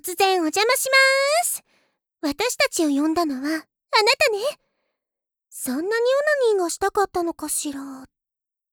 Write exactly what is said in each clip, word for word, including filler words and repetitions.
突然お邪魔しまーす。私たちを呼んだのはあなたね。そんなにオナニーがしたかったのかしらって。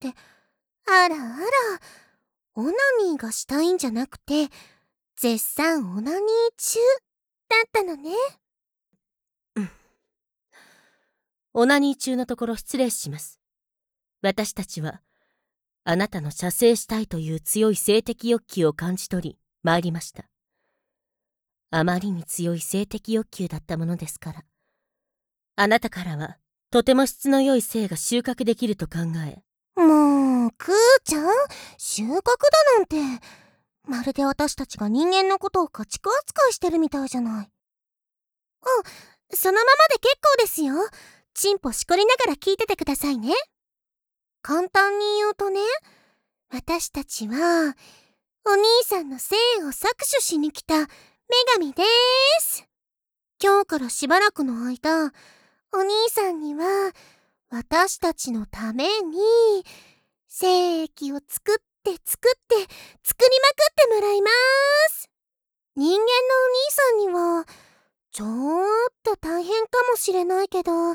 あらあら、オナニーがしたいんじゃなくて絶賛オナニー中だったのね。 うん。オナニー中のところ失礼します。私たちはあなたの射精したいという強い性的欲求を感じ取り参りました。あまりに強い性的欲求だったものですから、あなたからはとても質の良い性が収穫できると考え。 もう、クーちゃん、収穫だなんて、まるで私たちが人間のことを家畜扱いしてるみたいじゃない。あ、そのままで結構ですよ。チンポしこりながら聞いててくださいね。簡単に言うとね、私たちはお兄さんの性を搾取しに来た女神でーす。今日からしばらくの間、お兄さんには私たちのために精液を作って作って作りまくってもらいまーす。人間のお兄さんにはちょーっと大変かもしれないけど大丈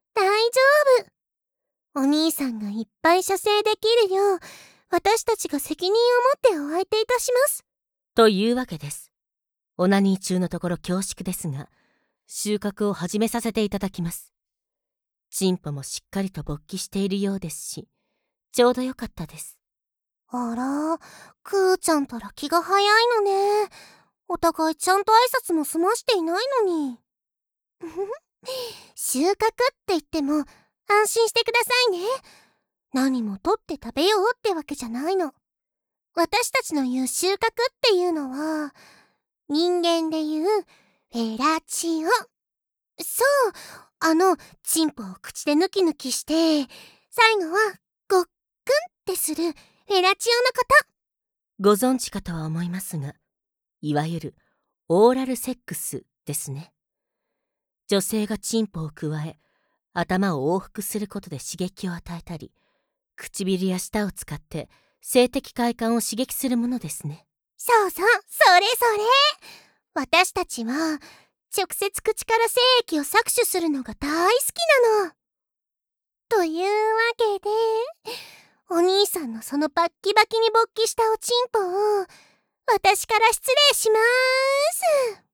夫。お兄さんがいっぱい射精できるよう私たちが責任を持ってお相手いたします。 というわけです。オナニー中のところ恐縮ですが、収穫を始めさせていただきます。チンポもしっかりと勃起しているようですし、ちょうどよかったです。 あら、クーちゃんたら気が早いのね。お互いちゃんと挨拶も済ましていないのに。収穫って言っても安心してくださいね。何も取って食べようってわけじゃないの。私たちの言う収穫っていうのは、人間で言うフェラチオ。そう、あの、チンポを口でヌキヌキして、最後はごっくんってするフェラチオのこと。 ご存知かとは思いますが、いわゆるオーラルセックスですね。女性がチンポをくわえ、頭を往復することで刺激を与えたり、唇や舌を使って性的快感を刺激するものですね。 そうそう、それそれ。私たちは直接口から精液を搾取するのが大好きなの。というわけで、お兄さんのそのバッキバキに勃起したおちんぽを私から失礼しまーす。